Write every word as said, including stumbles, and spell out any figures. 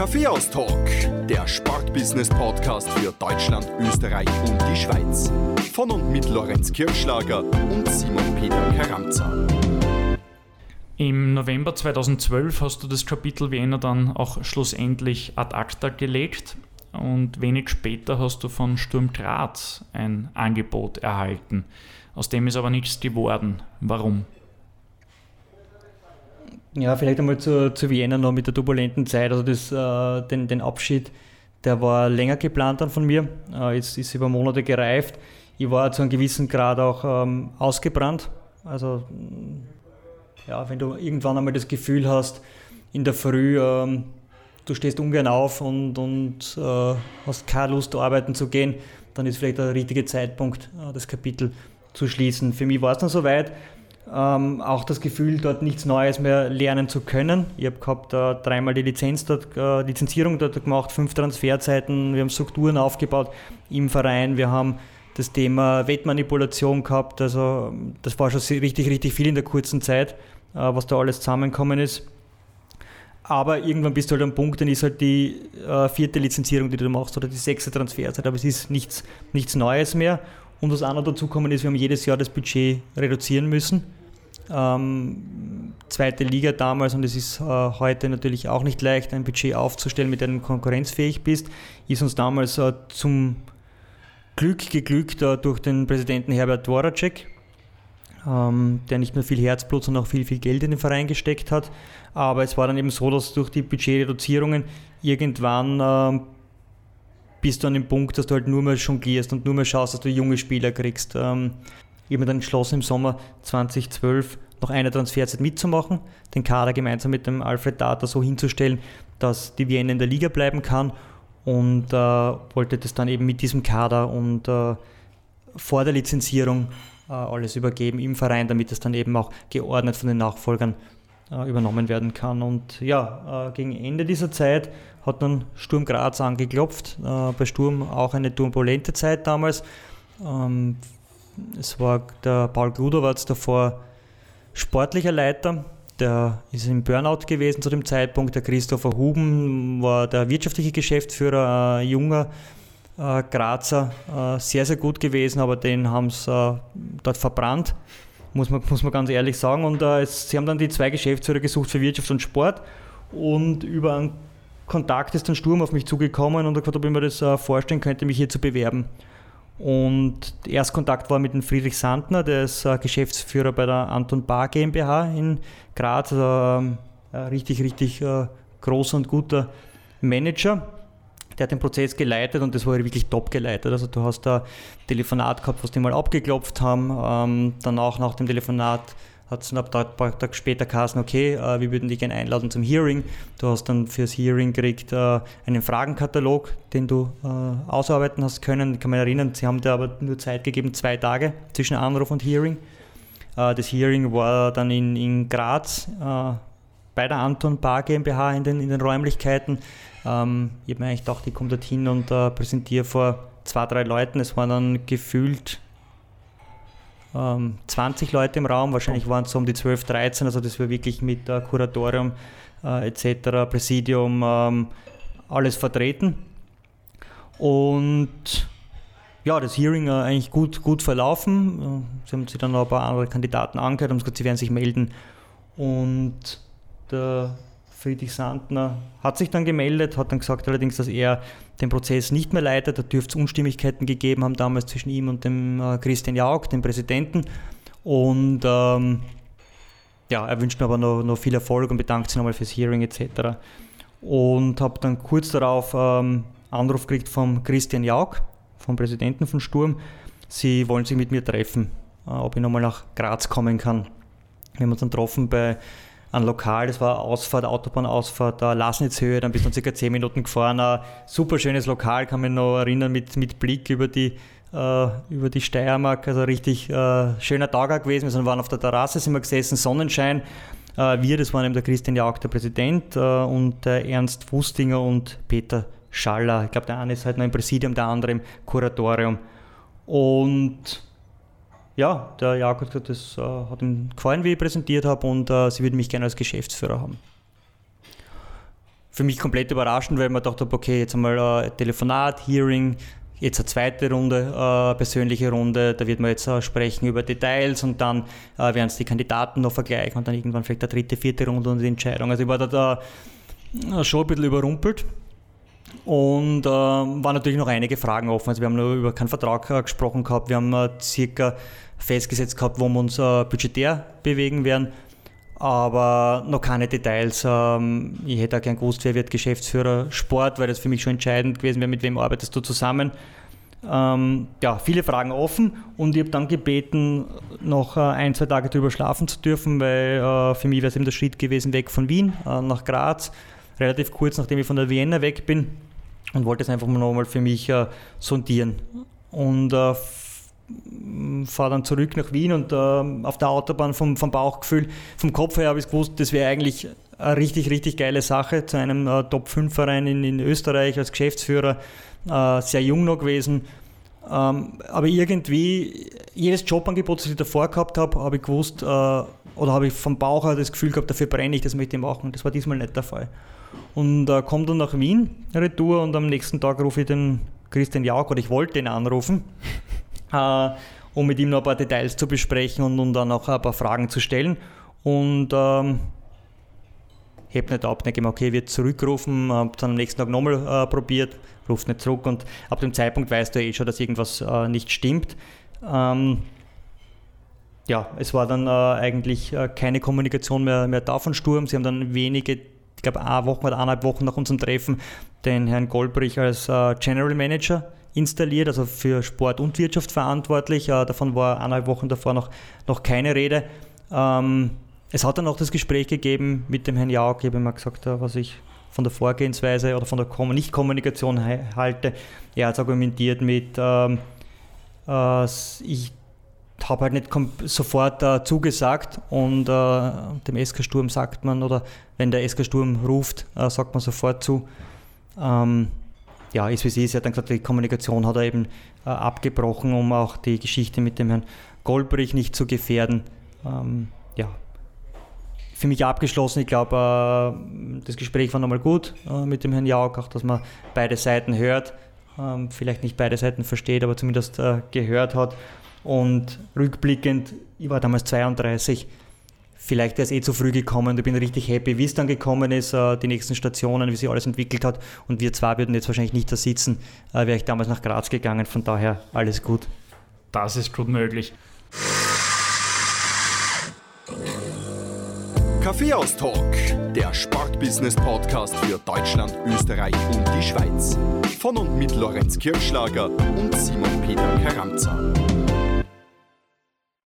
Kaffeehaus-Talk, der Sportbusiness-Podcast für Deutschland, Österreich und die Schweiz. Von und mit Lorenz Kirschlager und Simon Peter Karamza. Im November zweitausendzwölf hast du das Kapitel Vienna dann auch schlussendlich ad acta gelegt und wenig später hast du von Sturm Graz ein Angebot erhalten. Aus dem ist aber nichts geworden. Warum? Ja, vielleicht einmal zu, zu Vienna noch mit der turbulenten Zeit. Also das, äh, den, den Abschied, der war länger geplant dann von mir. Äh, jetzt ist über Monate gereift. Ich war zu einem gewissen Grad auch ähm, ausgebrannt. Also ja, wenn du irgendwann einmal das Gefühl hast, in der Früh, ähm, du stehst ungern auf und, und äh, hast keine Lust, arbeiten zu gehen, dann ist vielleicht der richtige Zeitpunkt, äh, das Kapitel zu schließen. Für mich war es dann soweit. Ähm, auch das Gefühl, dort nichts Neues mehr lernen zu können. Ich habe gehabt äh, dreimal die Lizenz dort, äh, Lizenzierung dort gemacht, fünf Transferzeiten, wir haben Strukturen aufgebaut im Verein, wir haben das Thema Wettmanipulation gehabt, also das war schon richtig, richtig viel in der kurzen Zeit, äh, was da alles zusammengekommen ist. Aber irgendwann bist du halt am Punkt, dann ist halt die äh, vierte Lizenzierung, die du machst, oder die sechste Transferzeit, aber es ist nichts, nichts Neues mehr. Und was auch noch dazu gekommen ist, wir haben jedes Jahr das Budget reduzieren müssen. Ähm, zweite Liga damals, und es ist äh, heute natürlich auch nicht leicht, ein Budget aufzustellen, mit dem du konkurrenzfähig bist, ist uns damals äh, zum Glück geglückt äh, durch den Präsidenten Herbert Dvoracek, ähm, der nicht nur viel Herzblut, sondern auch viel, viel Geld in den Verein gesteckt hat. Aber es war dann eben so, dass durch die Budgetreduzierungen irgendwann äh, bist du an dem Punkt, dass du halt nur mehr jonglierst und nur mehr schaust, dass du junge Spieler kriegst. Ähm, ich habe mir dann entschlossen, im Sommer zweitausendzwölf noch eine Transferzeit mitzumachen, den Kader gemeinsam mit dem Alfred Data so hinzustellen, dass die Vienna in der Liga bleiben kann, und äh, wollte das dann eben mit diesem Kader und äh, vor der Lizenzierung äh, alles übergeben im Verein, damit das dann eben auch geordnet von den Nachfolgern äh, übernommen werden kann. Und ja, äh, gegen Ende dieser Zeit hat dann Sturm Graz angeklopft. Äh, bei Sturm auch eine turbulente Zeit damals. Ähm, es war der Paul Gruder, war jetzt davor sportlicher Leiter. Der ist im Burnout gewesen zu dem Zeitpunkt. Der Christopher Huben war der wirtschaftliche Geschäftsführer, ein junger äh, Grazer, äh, sehr, sehr gut gewesen, aber den haben sie äh, dort verbrannt, muss man, muss man ganz ehrlich sagen. Und äh, es, sie haben dann die zwei Geschäftsführer gesucht für Wirtschaft und Sport, und über einen Kontakt ist dann Sturm auf mich zugekommen und hat gefragt, ob ich mir das äh, vorstellen könnte, mich hier zu bewerben. Und der Erstkontakt war mit dem Friedrich Sandner, der ist äh, Geschäftsführer bei der Anton Bar GmbH in Graz, also äh, richtig, richtig äh, großer und guter Manager. Der hat den Prozess geleitet und das war wirklich top geleitet. Also du hast da ein Telefonat gehabt, was die mal abgeklopft haben. Ähm, danach, nach dem Telefonat, hat es ein paar Tage später geheißen, okay, äh, wir würden dich gerne einladen zum Hearing. Du hast dann fürs Hearing gekriegt äh, einen Fragenkatalog, den du äh, ausarbeiten hast können. Ich kann mich erinnern, sie haben dir aber nur Zeit gegeben, zwei Tage zwischen Anruf und Hearing. Äh, das Hearing war dann in, in Graz äh, bei der Anton Bar GmbH in den, in den Räumlichkeiten. Ähm, ich habe mir eigentlich gedacht, ich komme dorthin und äh, präsentiere vor zwei, drei Leuten. Es waren dann gefühlt zwanzig Leute im Raum, wahrscheinlich waren es so um die zwölf, dreizehn, also das war wirklich mit äh, Kuratorium äh, et cetera, Präsidium, ähm, alles vertreten. Und ja, das Hearing äh, eigentlich gut, gut verlaufen. Äh, sie haben sich dann noch ein paar andere Kandidaten angehört und haben gesagt, sie werden sich melden. Und der Friedrich Sandner hat sich dann gemeldet, hat dann gesagt allerdings, dass er den Prozess nicht mehr leitet. Da dürfte es Unstimmigkeiten gegeben haben damals zwischen ihm und dem äh, Christian Jauch, dem Präsidenten. Und ähm, ja, er wünscht mir aber noch, noch viel Erfolg und bedankt sich nochmal fürs Hearing et cetera. Und habe dann kurz darauf ähm, Anruf gekriegt vom Christian Jauch, vom Präsidenten von Sturm. Sie wollen sich mit mir treffen, äh, ob ich nochmal nach Graz kommen kann. Wir haben uns dann getroffen bei ein Lokal, das war Ausfahrt, Autobahnausfahrt, uh, Lasnitzhöhe, dann bist du circa zehn Minuten gefahren. Ein super schönes Lokal, kann mich noch erinnern, mit, mit Blick über die, uh, über die Steiermark, also richtig uh, schöner Tag gewesen. Wir waren auf der Terrasse, sind wir gesessen, Sonnenschein. Uh, wir, das waren eben der Christian Jauch, der Präsident, uh, und der Ernst Wustinger und Peter Schaller. Ich glaube, der eine ist halt noch im Präsidium, der andere im Kuratorium. Und ja, der Jauch hat gesagt, das äh, hat ihm gefallen, wie ich präsentiert habe, und äh, sie würden mich gerne als Geschäftsführer haben. für mich komplett überraschend, weil man dachte, okay, jetzt einmal ein Telefonat, Hearing, jetzt eine zweite Runde, äh, persönliche Runde, da wird man jetzt äh, sprechen über Details und dann äh, werden es die Kandidaten noch vergleichen und dann irgendwann vielleicht eine dritte, vierte Runde und die Entscheidung. Also ich war da, da schon ein bisschen überrumpelt und äh, waren natürlich noch einige Fragen offen. Also wir haben nur über keinen Vertrag äh, gesprochen gehabt, wir haben äh, circa festgesetzt gehabt, wo wir uns äh, budgetär bewegen werden, aber noch keine Details. Ähm, ich hätte auch gern gewusst, wer wird Geschäftsführer Sport, weil das für mich schon entscheidend gewesen wäre, mit wem arbeitest du zusammen. Ähm, ja, viele Fragen offen und ich habe dann gebeten, noch äh, ein, zwei Tage drüber schlafen zu dürfen, weil äh, für mich wäre es eben der Schritt gewesen, weg von Wien äh, nach Graz, relativ kurz nachdem ich von der Vienna weg bin und wollte es einfach nochmal für mich äh, sondieren. Und äh, fahre dann zurück nach Wien und äh, auf der Autobahn vom, vom Bauchgefühl, vom Kopf her habe ich gewusst, das wäre eigentlich eine richtig, richtig geile Sache, zu einem äh, Top fünf Verein in, in Österreich als Geschäftsführer, äh, sehr jung noch gewesen, ähm, aber irgendwie, jedes Jobangebot, das ich davor gehabt habe, habe ich gewusst, äh, oder habe ich vom Bauch her das Gefühl gehabt, dafür brenne ich, das möchte ich machen, und das war diesmal nicht der Fall. Und äh, komme dann nach Wien, Retour, und am nächsten Tag rufe ich den Christian Jauch, oder ich wollte ihn anrufen, Uh, um mit ihm noch ein paar Details zu besprechen und, und dann auch ein paar Fragen zu stellen. Und ähm, ich habe nicht ab, denke ich mir, okay, wird zurückgerufen, habe dann am nächsten Tag nochmal äh, probiert, ruft nicht zurück und ab dem Zeitpunkt weißt du eh schon, dass irgendwas äh, nicht stimmt. Ähm, ja, es war dann äh, eigentlich äh, keine Kommunikation mehr, mehr da von Sturm. Sie haben dann wenige, ich glaube eine Woche oder eineinhalb Wochen nach unserem Treffen, den Herrn Golbrich als äh, General Manager installiert, also für Sport und Wirtschaft verantwortlich. Äh, davon war eineinhalb Wochen davor noch, noch keine Rede. Ähm, es hat dann auch das Gespräch gegeben mit dem Herrn Jauch. Ich habe ihm gesagt, äh, was ich von der Vorgehensweise oder von der Kom- Nicht-Kommunikation he- halte. Er hat es argumentiert mit, ähm, äh, ich habe halt nicht kom- sofort äh, zugesagt und äh, dem S K Sturm sagt man, oder wenn der S K Sturm ruft, äh, sagt man sofort zu. Ähm, Ja, ist wie es ist. Er hat dann gesagt, die Kommunikation hat er eben äh, abgebrochen, um auch die Geschichte mit dem Herrn Golbrich nicht zu gefährden. Ähm, ja, für mich abgeschlossen. Ich glaube, äh, das Gespräch war nochmal gut äh, mit dem Herrn Jauch, auch dass man beide Seiten hört, ähm, vielleicht nicht beide Seiten versteht, aber zumindest äh, gehört hat. Und rückblickend, ich war damals zweiunddreißig, vielleicht wäre es eh zu früh gekommen. Ich bin richtig happy, wie es dann gekommen ist, die nächsten Stationen, wie sich alles entwickelt hat. Und wir zwei würden jetzt wahrscheinlich nicht da sitzen, wäre ich damals nach Graz gegangen. Von daher alles gut. Das ist gut möglich. Kaffeehaus-Talk, der Sportbusiness-Podcast für Deutschland, Österreich und die Schweiz. Von und mit Lorenz Kirschlager und Simon Peter Karamza.